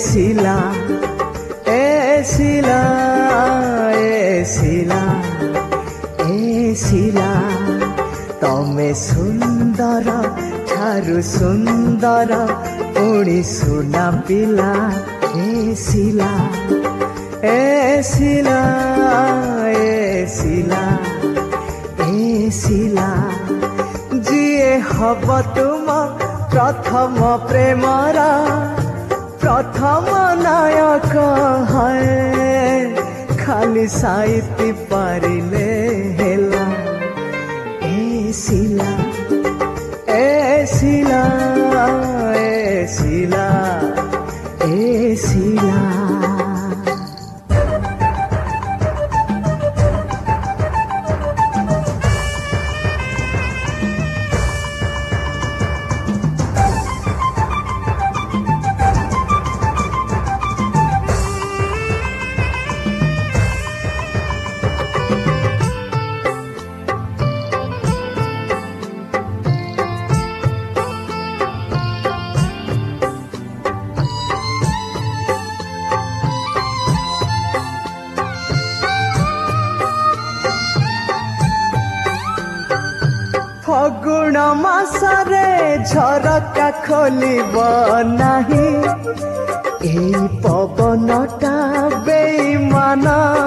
শিলা এ শিলা এ শিলা এ শিলা তমে সুন্দর ঠারু সুন্দর পুଣି সুনা পিলা এ শিলা এ শিলা এ শিলা এ শিলা যিয়ে হব তুম প্রথম প্রেমর প্রথম নায়ক হয় খালি সাইতি পারিলে হেলা এ শিলা এ শিলা এ শিলা এ শিলা ফগুণ মাসরে ঝরকা খোলিব নাহি এই পবনটা বেইমান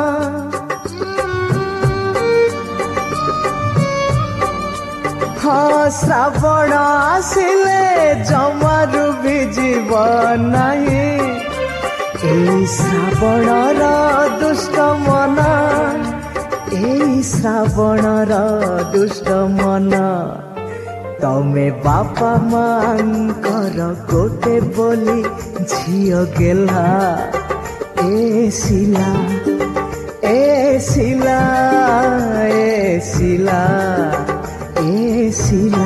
শ্রাবণ আসিলে জমারু ভিজিব নাহি এই শ্রাবণর দুষ্ট মন এই শ্রাবণর দুষ্ট মন তমে বাপা মাଙ୍କର গোটে ବୋଲି ଝିଅ ଗେଲା ଏ ଶିଲା ଏ ଶିଲା ଏ ଶିଲା ଏ ଶିଲା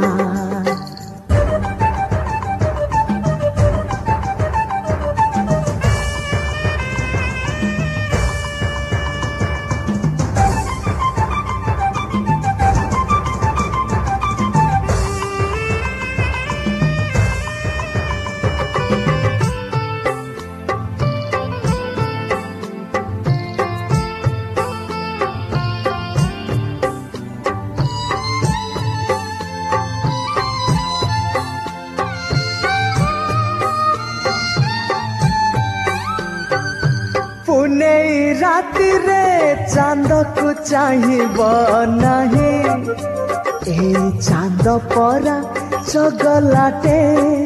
পুনেই রাতিরে চাঁদকু চাহিব নাহি এই চাঁদ পরা চগলাটে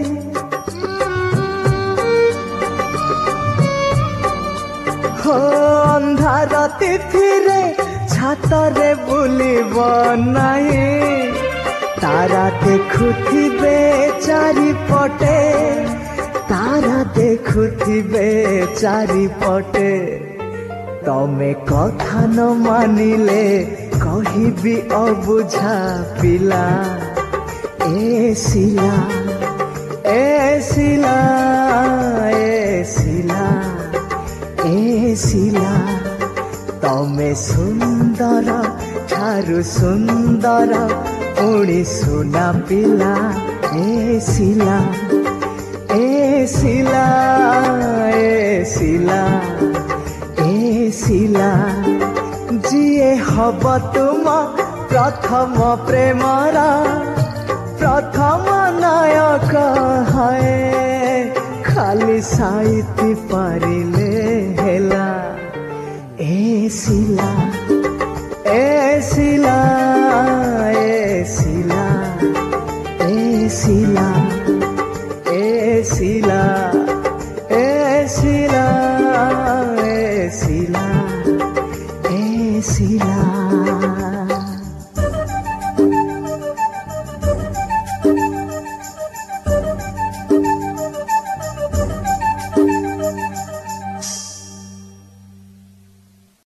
ଅନ୍ଧାର ତିଥିରେ ଛାତରେ ବୁଲିବ ନାହିଁ ତାରା ଦେଖୁଥିବେ ଚାରିପଟେ तारा देखुथिबे चारिपटे तमे कथा न मानिले कहिबी अबुझा पिला ए शिला ए शिला ए शिला ए शिला तमे सुंदर ठारु सुंदर पुणी सुना पिला ए शिला ए शिला ए शिला ए शिला जिए हब तुम प्रथम प्रेमर प्रथम नायक है खाली साइति पारिले हेला ए शिला ए शिला ए शिला ए शिला ए शिला ए शिला ए शिला ए शिला